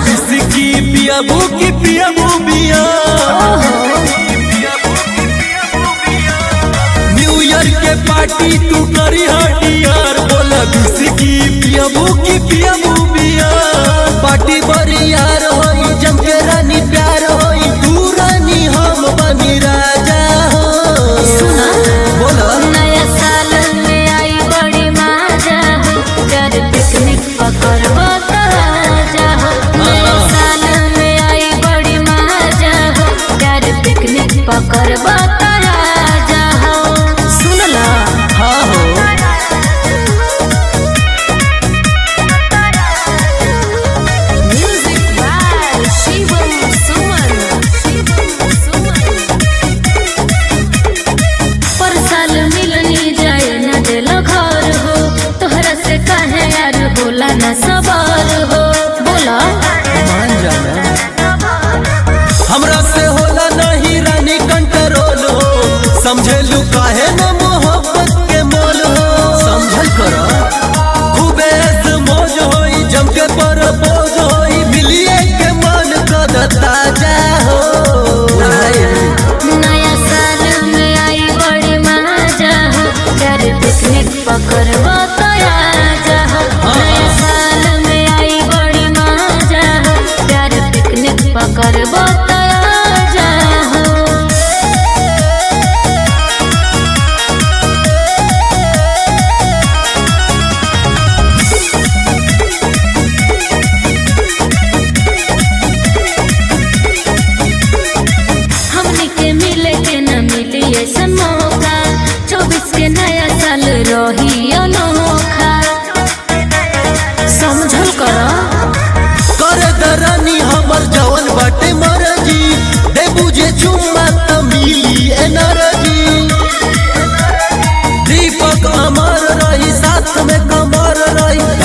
जिसकी पियाबू की पियाबू बिया न्यू ईयर के पार्टी तू करी हटियार बोला जिसकी पियाबू की पियाबू बिया पार्टी बड़ी यार होई जम के रानी प्यार होई तू रानी हम बनी राजा हो सुना बोला नया साल में आई बड़ी मजा कर पिकनिक पकड़बो तो आजा नया साल में आई बड़ी मजा कर पिकनिक पकड़बो तो आजा सुनला हाँ हो म्यूजिक बाय शिवम सुमन पर साल मिलनी जाए न देलो घर हो तोहरा से काहे यार होला न सवार हो बोला मान जाना हमरा से होला नहीं रानी कंट्रोल हो समझेलू काहे न मोहब्बत के मोल हो समझल कर खूबे मौज होई जम के परपोज होई मिलिए के मन कद ताजा हो नया साल में आई बड़ी मजा कर पिकनिक पकड़बो तो आजा नया साल में आई बड़ी मजा कर पिकनिक पकड़बो तो आजा हमनी के मिले के न मिली ऐसा मौका 24 के नया साल रही अनोखा समझल कर दरानी हमर जवन बाटे मरजी दे बुझे चुम्मा त मिली एनर्जी दीपक अमर रही साथ में कमर रही